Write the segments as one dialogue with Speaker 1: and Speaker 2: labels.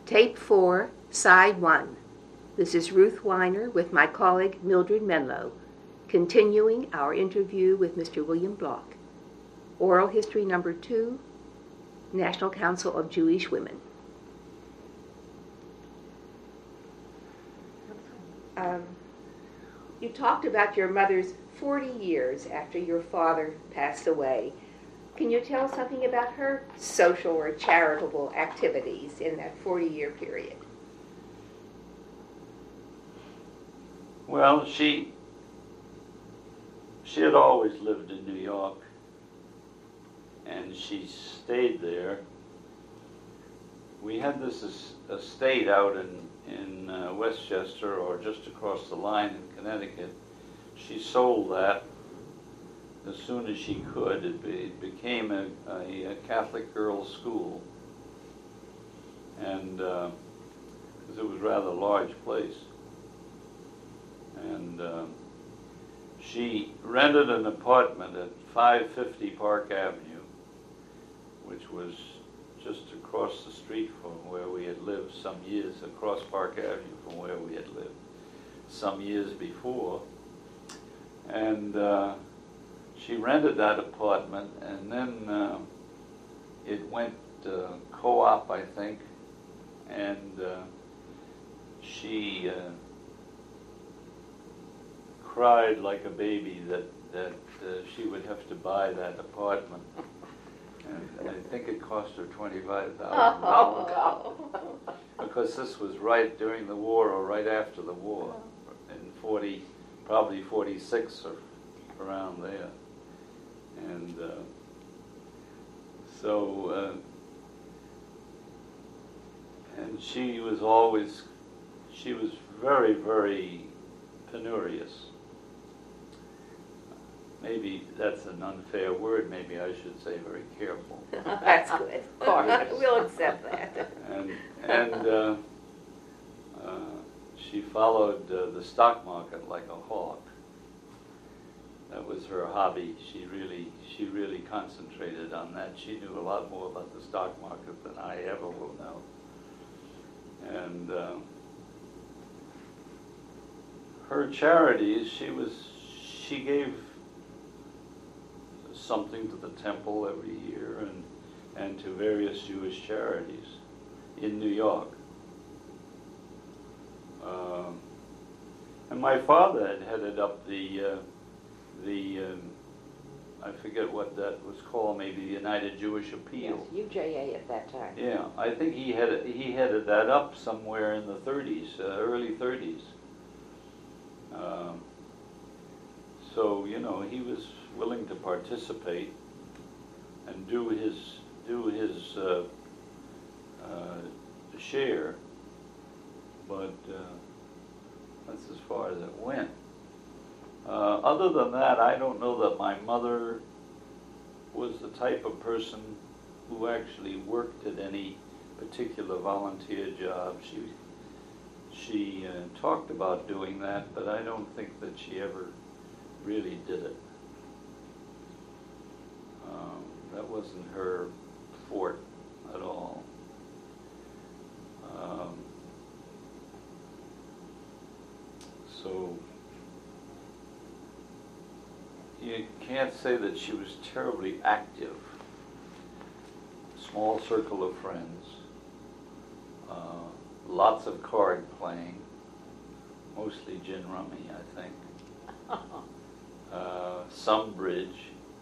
Speaker 1: Tape 4, Side 1. This is Ruth Weiner with my colleague Mildred Menlo, continuing our interview with Mr. William Block. Oral History Number 2, National Council of Jewish Women. You talked about your mother's 40 years after your father passed away. Can you tell us something about her social or charitable activities in that 40-year period?
Speaker 2: Well, she had always lived in New York, and she stayed there. We had this estate out in Westchester, or just across the line in Connecticut. She sold that as soon as she could. It became a Catholic girls' school, and because it was a rather large place. And she rented an apartment at 550 Park Avenue, which was just across the street from where we had lived some years, across Park Avenue from where we had lived some years before. And she rented that apartment, and then it went co-op, I think, and she cried like a baby that she would have to buy that apartment. And I think it cost her $25,000.
Speaker 1: Oh,
Speaker 2: because this was right during the war or right after the war, in probably 46 or around there. And and she was very, very penurious. Maybe that's an unfair word. Maybe I should say very careful.
Speaker 1: That's good. Of course, we'll accept that.
Speaker 2: And she followed the stock market like a hawk. That was her hobby. She really concentrated on that. She knew a lot more about the stock market than I ever will know. And her charities, she gave something to the temple every year and to various Jewish charities in New York. And my father had headed up the I forget what that was called, maybe the United Jewish Appeal.
Speaker 1: Yes, UJA at that time.
Speaker 2: Yeah, I think he headed that up somewhere in the 30s, early 30s. So he was willing to participate and do his share, but that's as far as it went. Other than that, I don't know that my mother was the type of person who actually worked at any particular volunteer job. She talked about doing that, but I don't think that she ever really did it. That wasn't her forte at all. So you can't say that she was terribly active. Small circle of friends, lots of card playing, mostly gin rummy, I think. Some bridge,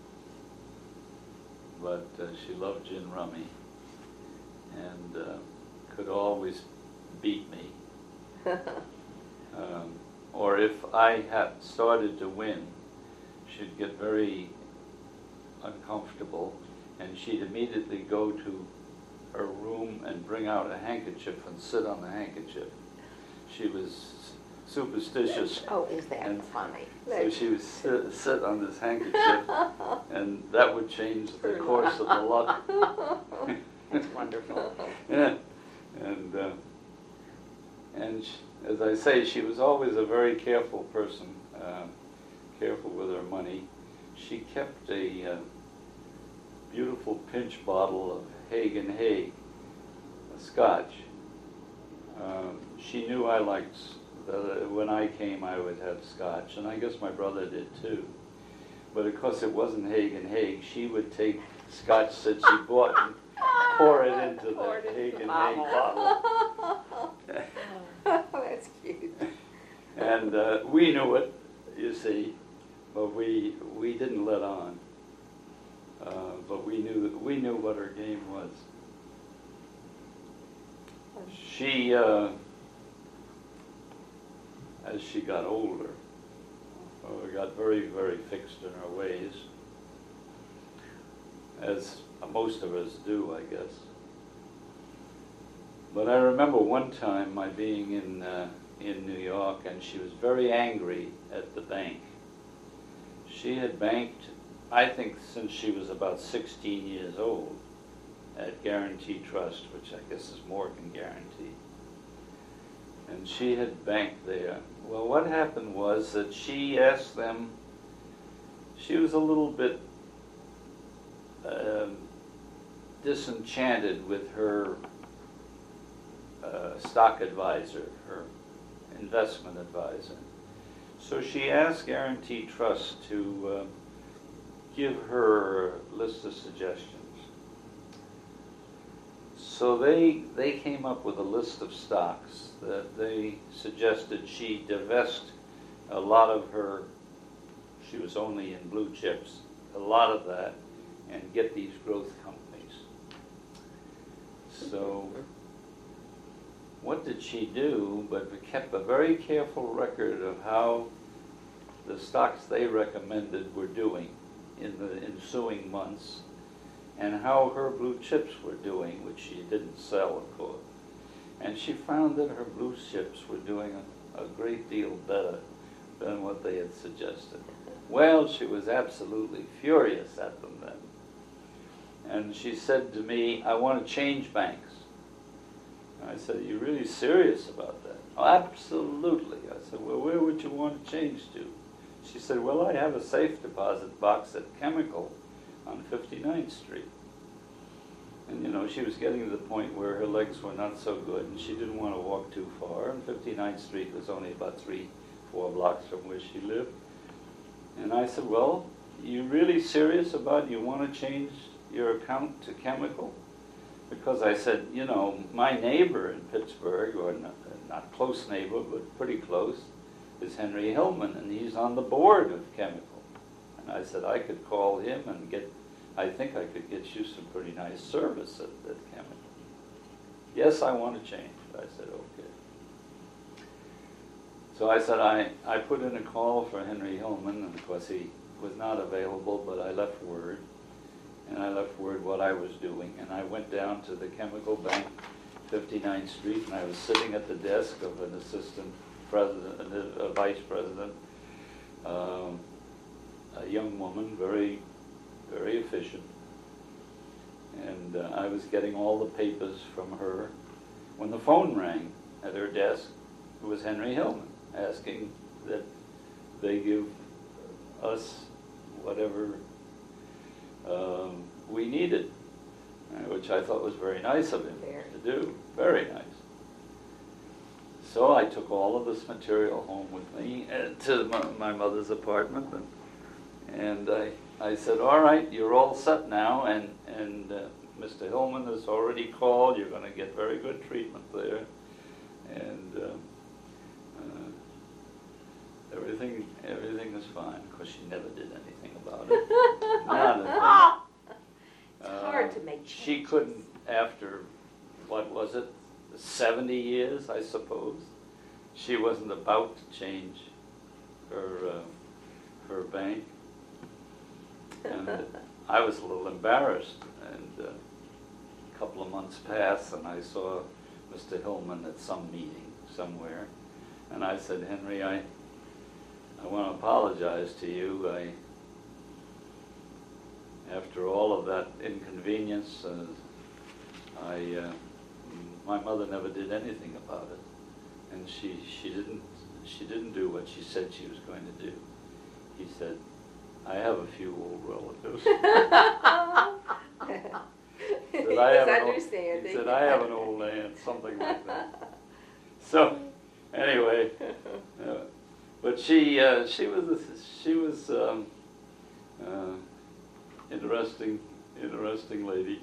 Speaker 2: but she loved gin rummy and could always beat me. Or if I had started to win, she'd get very uncomfortable, and she'd immediately go to her room and bring out a handkerchief and sit on the handkerchief. She was superstitious.
Speaker 1: Oh, is that funny?
Speaker 2: So she would sit on this handkerchief, and that would change the course of the luck.
Speaker 1: That's wonderful.
Speaker 2: Yeah, and as I say, she was always a very careful person, careful with her money. She kept a beautiful pinch bottle of Hague and Hague, a Scotch, She knew I liked, when I came I would have scotch, and I guess my brother did too. But of course it wasn't Haig and Haig. She would take scotch that she bought and pour it into the Haig and Haig bottle.
Speaker 1: Oh, that's cute.
Speaker 2: And we knew it, you see, but we didn't let on. But we knew what her game was. She, as she got older, got very, very fixed in her ways, as most of us do, I guess. But I remember one time my being in New York, and she was very angry at the bank. She had banked, I think, since she was about 16 years old at Guarantee Trust, which I guess is Morgan Guarantee. And she had banked there. Well, what happened was that she asked them, she was a little bit disenchanted with her stock advisor, her investment advisor. So she asked Guarantee Trust to give her a list of suggestions. So they came up with a list of stocks that they suggested she divest a lot of her, she was only in blue chips, a lot of that, and get these growth companies. So what did she do but kept a very careful record of how the stocks they recommended were doing in the ensuing months, and how her blue chips were doing, which she didn't sell, of course. And she found that her blue chips were doing a great deal better than what they had suggested. Well, she was absolutely furious at them then. And she said to me, I want to change banks. And I said, are you really serious about that? Oh, absolutely. I said, well, where would you want to change to? She said, well, I have a safe deposit box at Chemical on 59th Street. And, you know, she was getting to the point where her legs were not so good, and she didn't want to walk too far, and 59th Street was only about 3-4 blocks from where she lived. And I said, well, you really serious about you want to change your account to Chemical? Because I said, you know, my neighbor in Pittsburgh, or not close neighbor, but pretty close, is Henry Hillman, and he's on the board of Chemical. And I said, I could call him and I think I could get you some pretty nice service at Chemical. Yes, I want to change. I said, okay. So I said, I put in a call for Henry Hillman, and of course he was not available, but I left word. And I left word what I was doing, and I went down to the Chemical Bank, 59th Street, and I was sitting at the desk of an assistant president, a vice president, a young woman, very, very efficient. And I was getting all the papers from her when the phone rang at her desk. It was Henry Hillman asking that they give us whatever we needed, which I thought was very nice of him to do, very nice. So I took all of this material home with me to my mother's apartment, and I said, all right, you're all set now, and Mr. Hillman has already called, you're going to get very good treatment there, and everything is fine. Of course, she never did anything about it. Not a thing.
Speaker 1: It's hard to make change.
Speaker 2: She couldn't, after, what was it, 70 years, I suppose, she wasn't about to change her bank. And I was a little embarrassed, and a couple of months passed, and I saw Mr. Hillman at some meeting somewhere, and I said, Henry, I want to apologize to you. After all of that inconvenience, my mother never did anything about it, and she didn't do what she said she was going to do. He said, I have a few old relatives.
Speaker 1: He was understanding.
Speaker 2: He said, I have an old aunt, something like that. So anyway, but she was interesting lady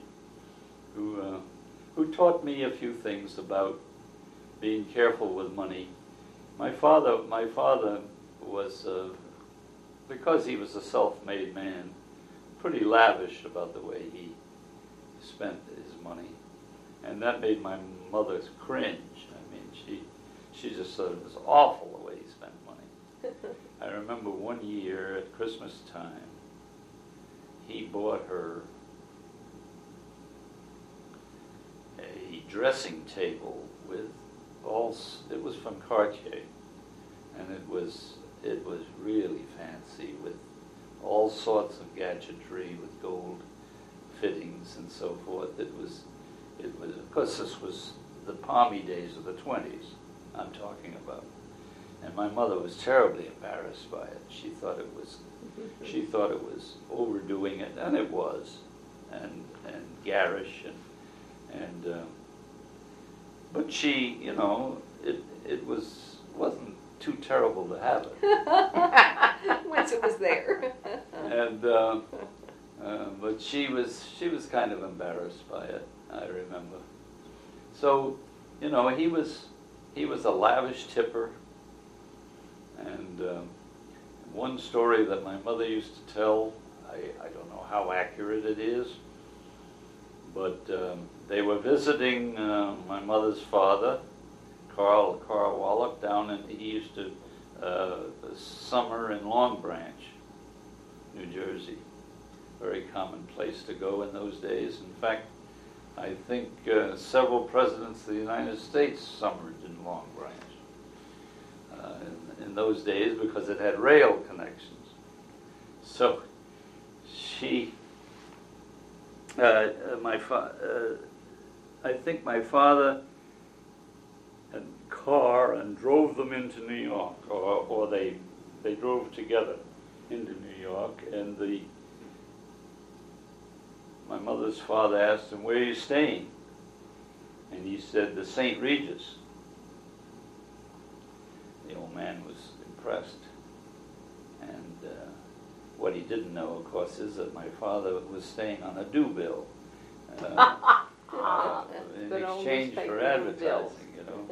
Speaker 2: who taught me a few things about being careful with money. My father was, because he was a self-made man, pretty lavish about the way he spent his money, and that made my mother cringe. I mean, she just thought it was awful the way he spent money. I remember one year at Christmas time, he bought her a dressing table with it was from Cartier, and it was really fancy with all sorts of gadgetry with gold fittings and so forth. It was of course this was the palmy days of the 20s I'm talking about, and my mother was terribly embarrassed by it. She thought it was overdoing it, and it was, and garish and but she, it wasn't too terrible to have it.
Speaker 1: Once it was there.
Speaker 2: And but she was kind of embarrassed by it, I remember. So, he was a lavish tipper. And one story that my mother used to tell, I don't know how accurate it is, but they were visiting my mother's father, Carl Wallach, he used to summer in Long Branch, New Jersey. Very common place to go in those days. In fact, I think several presidents of the United States summered in Long Branch in those days because it had rail connections. So I think my father had a car and drove them into New York, or they drove together into New York, and my mother's father asked him, "Where are you staying?" And he said, "The St. Regis." The old man was impressed. And what he didn't know, of course, is that my father was staying on a due bill in exchange for advertising,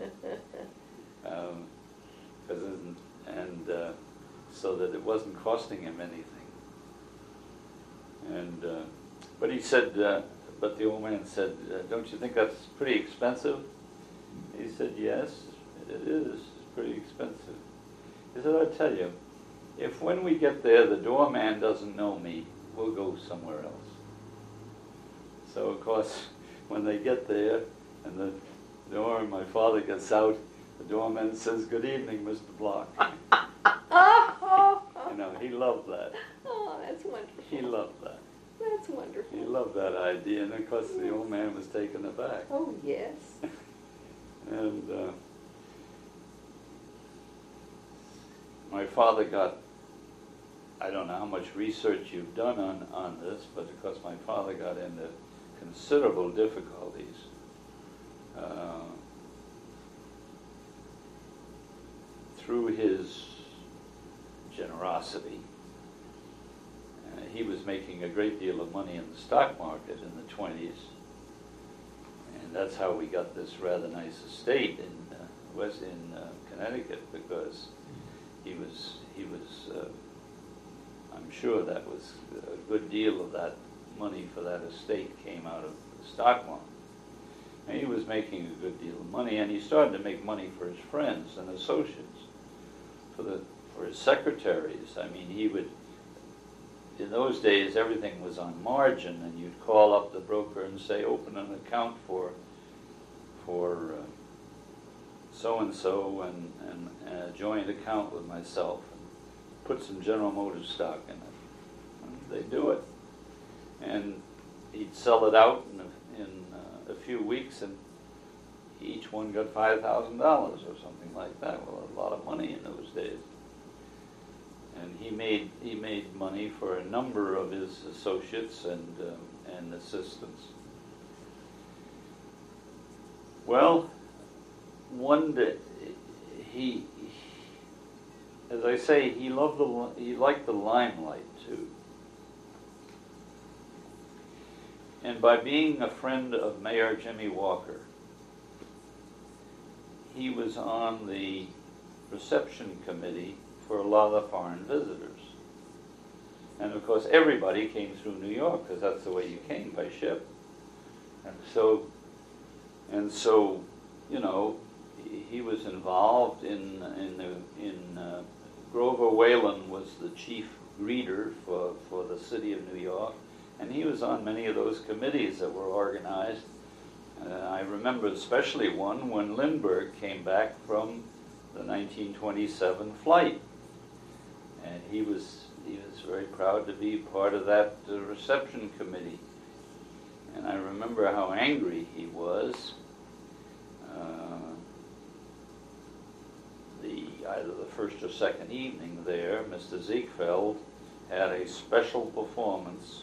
Speaker 2: so that it wasn't costing him anything. And but he said, but the old man said, "Don't you think that's pretty expensive?" He said, "Yes, it is. It's pretty expensive." He said, "I'll tell you, if when we get there the doorman doesn't know me, we'll go somewhere else." So of course, when they get there and the door, my father gets out, the doorman says, "Good evening, Mr. Block." He loved that.
Speaker 1: Oh, that's wonderful.
Speaker 2: He loved that.
Speaker 1: That's wonderful.
Speaker 2: He loved that idea, and of course the old man was taken aback.
Speaker 1: Oh, yes.
Speaker 2: And my father got, I don't know how much research you've done on this, but of course my father got into considerable difficulties. Through his generosity. He was making a great deal of money in the stock market in the 20s, and that's how we got this rather nice estate in Connecticut, because he was I'm sure that was a good deal of that money for that estate came out of the stock market. And he was making a good deal of money, and he started to make money for his friends and associates, for his secretaries. I mean, he would, in those days, everything was on margin, and you'd call up the broker and say, "Open an account for so-and-so and a joint account with myself, and put some General Motors stock in it." And they'd do it. And he'd sell it out in a few weeks, and each one got $5,000 or something like that. Well, a lot of money in those days. And he made money for a number of his associates and assistants. Well, one day, he, as I say, he liked the limelight too. And by being a friend of Mayor Jimmy Walker, he was on the reception committee for a lot of the foreign visitors. And of course, everybody came through New York because that's the way you came, by ship. And so, you know, he was involved in Grover Whalen was the chief greeter for the city of New York, and he was on many of those committees that were organized. I remember especially one when Lindbergh came back from the 1927 flight, and he was very proud to be part of that reception committee. And I remember how angry he was. Either the first or second evening there, Mr. Ziegfeld had a special performance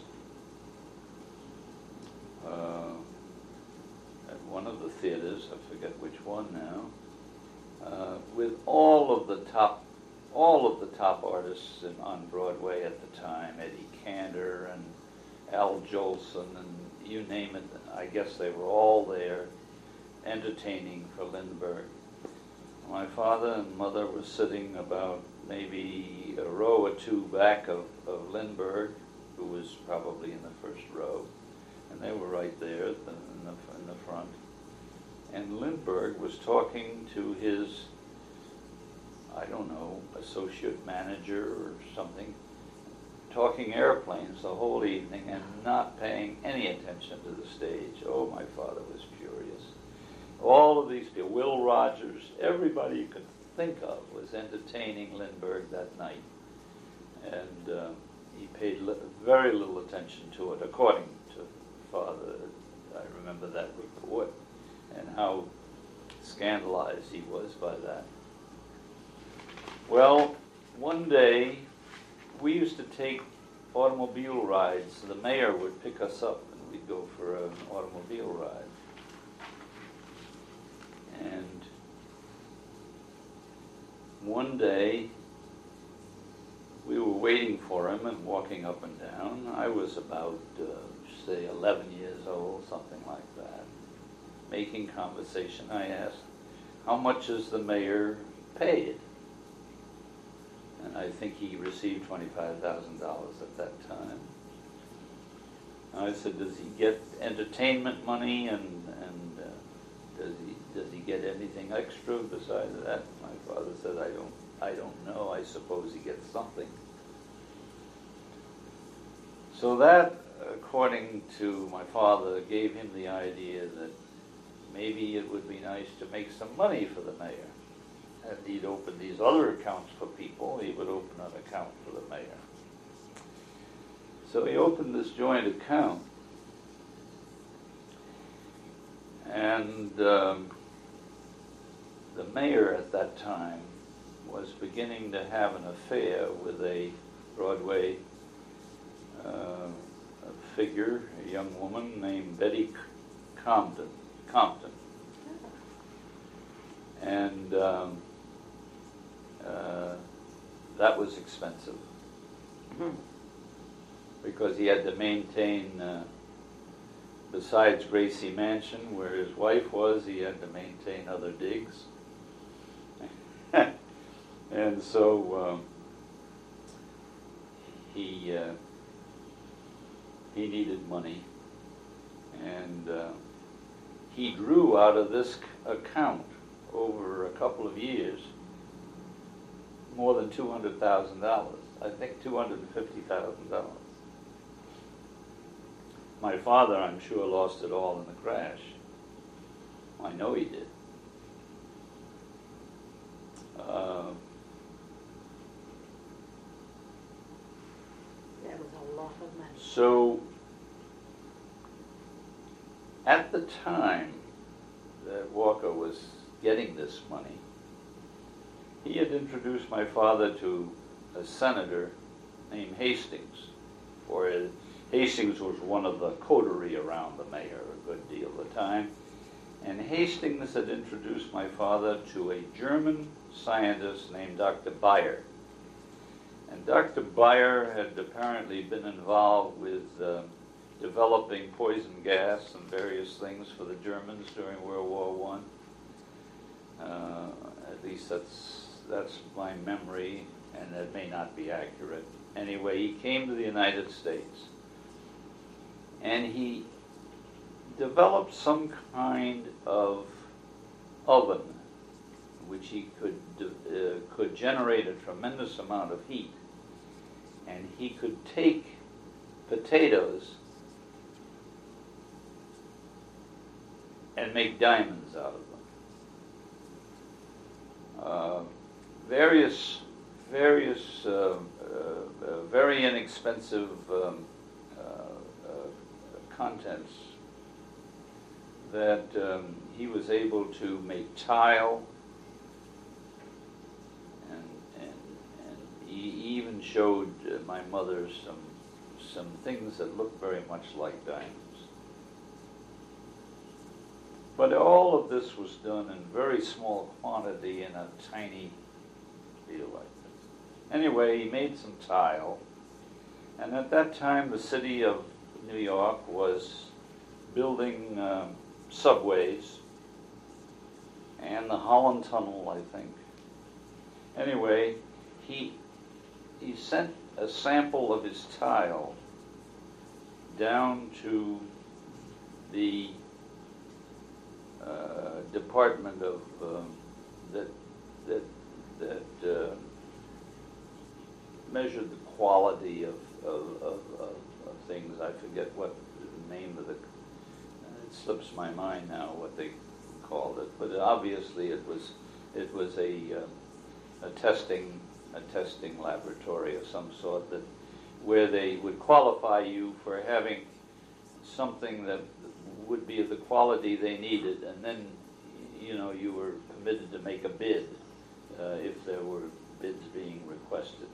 Speaker 2: at one of the theaters, I forget which one now, with all of the top artists on Broadway at the time, Eddie Cantor and Al Jolson and you name it. I guess they were all there entertaining for Lindbergh. My father and mother were sitting about maybe a row or two back of Lindbergh, who was probably in the first row, and they were right there in the front. And Lindbergh was talking to his, I don't know, associate manager or something, talking airplanes the whole evening and not paying any attention to the stage. Oh, my father was furious. All of these people, Will Rogers, everybody you could think of was entertaining Lindbergh that night. And he paid very little attention to it, according to Father. I remember that report and how scandalized he was by that. Well, one day, we used to take automobile rides. The mayor would pick us up and we'd go for an automobile ride. And one day, we were waiting for him and walking up and down. I was about, say, 11 years old, something like that. Making conversation, I asked, how much is the mayor paid? And I think he received $25,000 at that time. And I said, does he get entertainment money and does he get anything extra besides that? My father said, I don't know. I suppose he gets something. So that, according to my father, gave him the idea that maybe it would be nice to make some money for the mayor. And he'd open these other accounts for people. He would open an account for the mayor. So he opened this joint account. And the mayor at that time was beginning to have an affair with a Broadway figure, a young woman named Betty Compton. And that was expensive because he had to maintain, besides Gracie Mansion, where his wife was, he had to maintain other digs. And so he needed money, and he drew out of this account over a couple of years more than $200,000. I think $250,000. My father, I'm sure, lost it all in the crash. I know he did.
Speaker 3: That was a lot of money.
Speaker 2: So, at the time that Walker was getting this money, he had introduced my father to a senator named Hastings. Hastings was one of the coterie around the mayor a good deal of the time. And Hastings had introduced my father to a German scientist named Dr. Bayer. And Dr. Bayer had apparently been involved with developing poison gas and various things for the Germans during World War I. At least that's my memory, and that may not be accurate. Anyway, he came to the United States, and he developed some kind of oven which he could generate a tremendous amount of heat, and he could take potatoes and make diamonds out of them. Various very inexpensive contents that he was able to make tile, and he even showed my mother some things that looked very much like diamonds. But all of this was done in very small quantity in a tiny deal like this. Anyway, he made some tile, and at that time the city of New York was building subways and the Holland Tunnel, I think. Anyway, he sent a sample of his tile down to the department of that measured the quality of things. I forget what the name of it slips my mind now what they called it, but obviously it was a testing laboratory of some sort, where they would qualify you for having something that would be of the quality they needed, and then you were permitted to make a bid if there were bids being requested.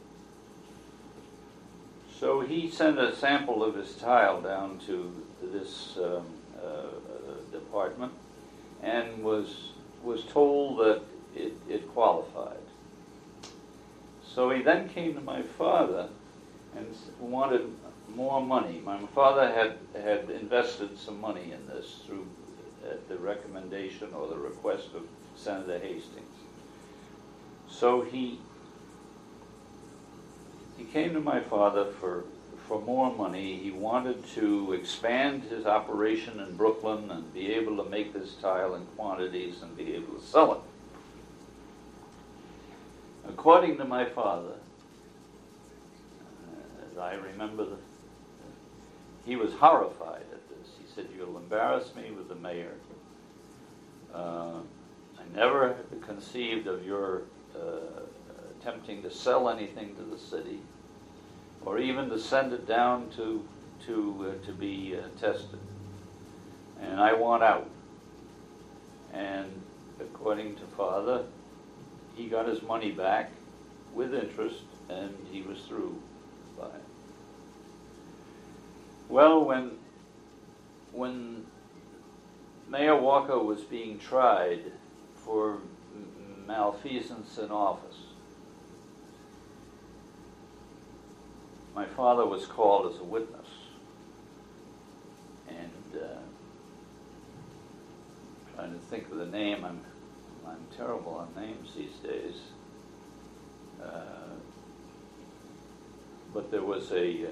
Speaker 2: So he sent a sample of his tile down to this department, and was told that it qualified. So he then came to my father and wanted more money. My father had invested some money in this through at the recommendation or the request of Senator Hastings. So he came to my father for more money. He wanted to expand his operation in Brooklyn and be able to make this tile in quantities and be able to sell it. According to my father, as I remember, he was horrified at this. He said, "You'll embarrass me with the mayor. I never conceived of your attempting to sell anything to the city, or even to send it down to be tested. And I want out." And according to Father, he got his money back with interest, and he was through by it. Well, when Mayor Walker was being tried for malfeasance in office, my father was called as a witness, and trying to think of the name. I'm terrible on names these days. But there was a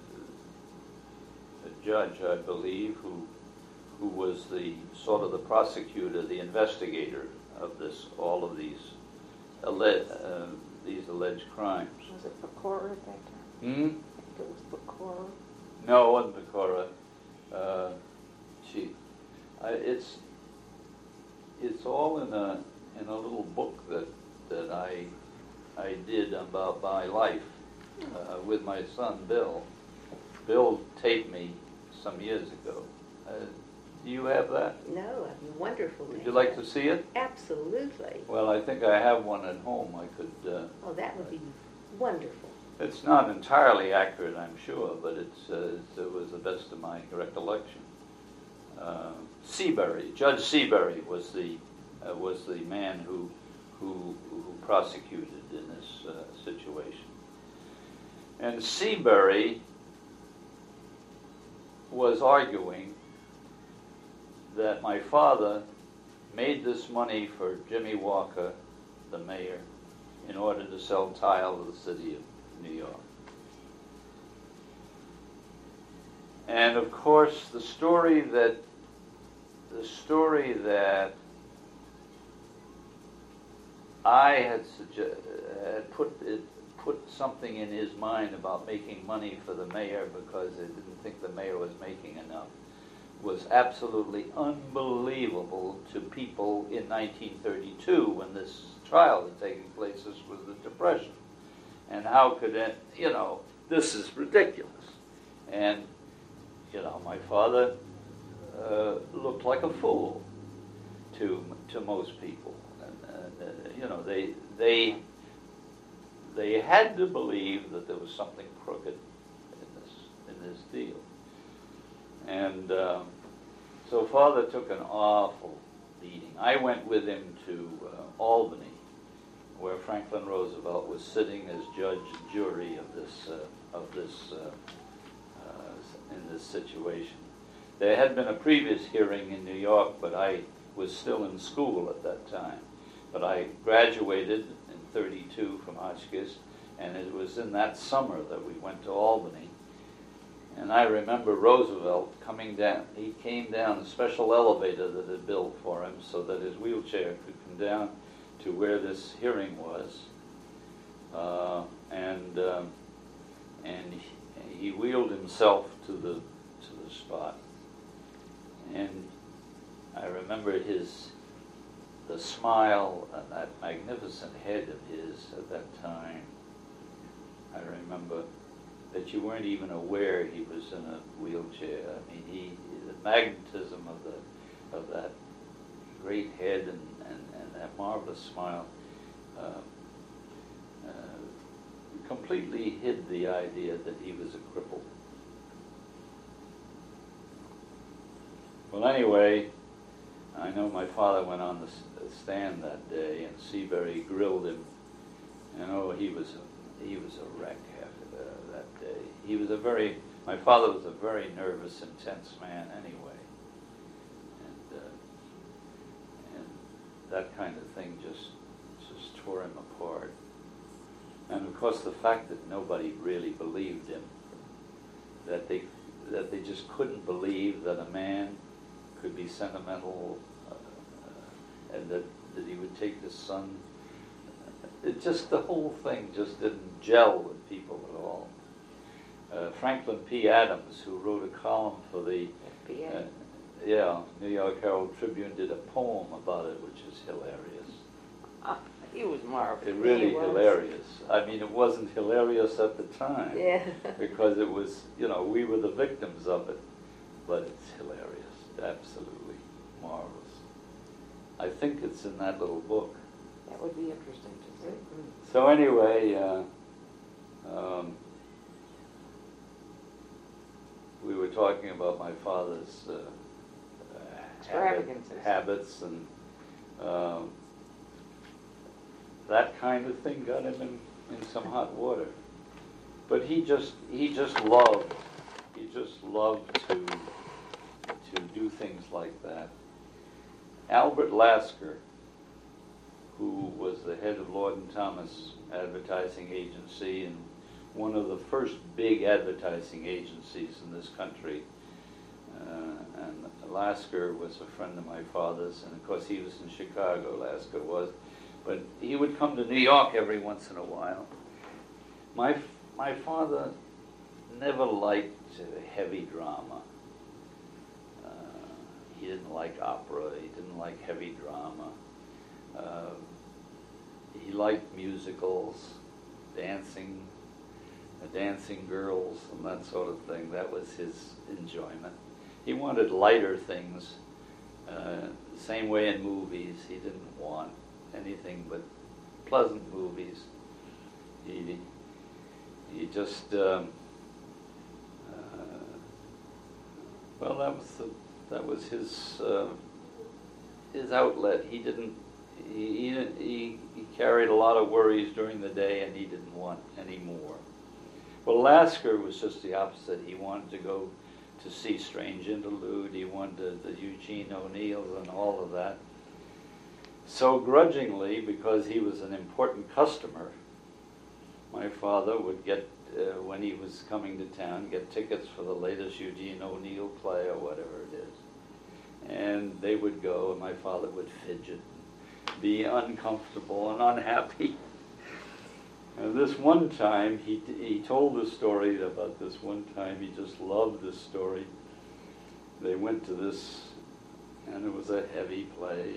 Speaker 2: judge, I believe, who was the sort of the prosecutor, the investigator of all of these alleged crimes.
Speaker 3: Was it Pecora at that time? I think it was Pecora.
Speaker 2: No, it wasn't Pecora. It's all in a little book that I did about my life with my son Bill. Bill taped me some years ago. Do you have that?
Speaker 1: No, wonderful.
Speaker 2: Would you like to see it?
Speaker 1: Absolutely.
Speaker 2: Well, I think I have one at home. I could.
Speaker 1: Oh, that would be wonderful.
Speaker 2: It's not entirely accurate, I'm sure, but it was the best of my recollection. Seabury. Judge Seabury was the man who prosecuted in this situation. And Seabury was arguing that my father made this money for Jimmy Walker, the mayor, in order to sell tile to the city of New York. And of course, the story that I had put something in his mind about making money for the mayor because they didn't think the mayor was making enough was absolutely unbelievable to people in 1932 when this trial had taken place. This was the Depression. And how could it, this is ridiculous. And, my father looked like a fool to most people. And they had to believe that there was something crooked in this deal. And so Father took an awful beating. I went with him to Albany, where Franklin Roosevelt was sitting as judge and jury of this in this situation. There had been a previous hearing in New York, but I was still in school at that time. But I graduated in 32 from Hotchkiss, and it was in that summer that we went to Albany. And I remember Roosevelt coming down. He came down a special elevator that had built for him so that his wheelchair could come down to where this hearing was. And he wheeled himself to the spot. And I remember the smile and that magnificent head of his at that time. I remember that you weren't even aware he was in a wheelchair. I mean, the magnetism of that great head and that marvelous smile completely hid the idea that he was a cripple. Well, anyway, I know my father went on the stand that day, and Seabury grilled him. He was a wreck after that day. My father was a very nervous, intense man anyway, and that kind of thing just tore him apart. And of course, the fact that nobody really believed him, that they just couldn't believe that a man could be sentimental, and that he would take his son. The whole thing just didn't gel with people at all. Franklin P. Adams, who wrote a column for the New York Herald Tribune, did a poem about it, which is hilarious.
Speaker 3: He was marvelous.
Speaker 2: It really hilarious. I mean, it wasn't hilarious at the time.
Speaker 3: Yeah.
Speaker 2: Because it was, we were the victims of it. But it's hilarious. Absolutely marvelous. I think it's in that little book.
Speaker 3: That would be interesting to see.
Speaker 2: So anyway, we were talking about my father's habits, and that kind of thing got him in some hot water. But he just loved to do things like that. Albert Lasker, who was the head of Lord and Thomas Advertising Agency and one of the first big advertising agencies in this country, and Lasker was a friend of my father's, and of course he was in Chicago, Lasker was, but he would come to New York every once in a while. My father never liked heavy drama. He didn't like opera, he didn't like heavy drama. He liked musicals, dancing girls and that sort of thing. That was his enjoyment. He wanted lighter things. Same way in movies. He didn't want anything but pleasant movies. He just, that was That was his outlet. He carried a lot of worries during the day, and he didn't want any more. Well, Lasker was just the opposite. He wanted to go to see Strange Interlude. He wanted the Eugene O'Neills and all of that. So grudgingly, because he was an important customer, my father would get, when he was coming to town, get tickets for the latest Eugene O'Neill play or whatever it is. And they would go, and my father would fidget, be uncomfortable and unhappy. And this one time, he told the story about this one time. He just loved this story. They went to this, and it was a heavy play,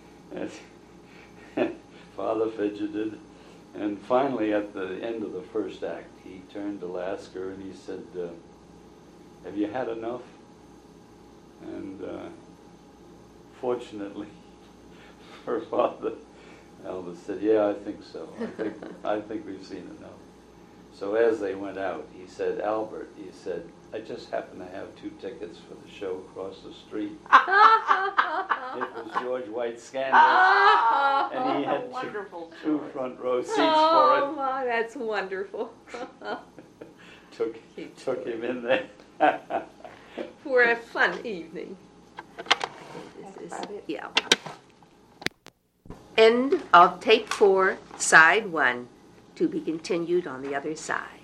Speaker 2: and Father fidgeted. And finally, at the end of the first act, he turned to Lasker and he said, "Have you had enough?" And fortunately for Father, Albert said, "Yeah, I think so. I think we've seen enough." So as they went out, he said, "Albert," he said, "I just happen to have 2 tickets for the show across the street." It was George White's Scandals, and he had two front row seats for it.
Speaker 1: Oh, my, that's wonderful.
Speaker 2: Took him in there.
Speaker 1: For a fun evening. Yeah. End of tape 4, side 1, to be continued on the other side.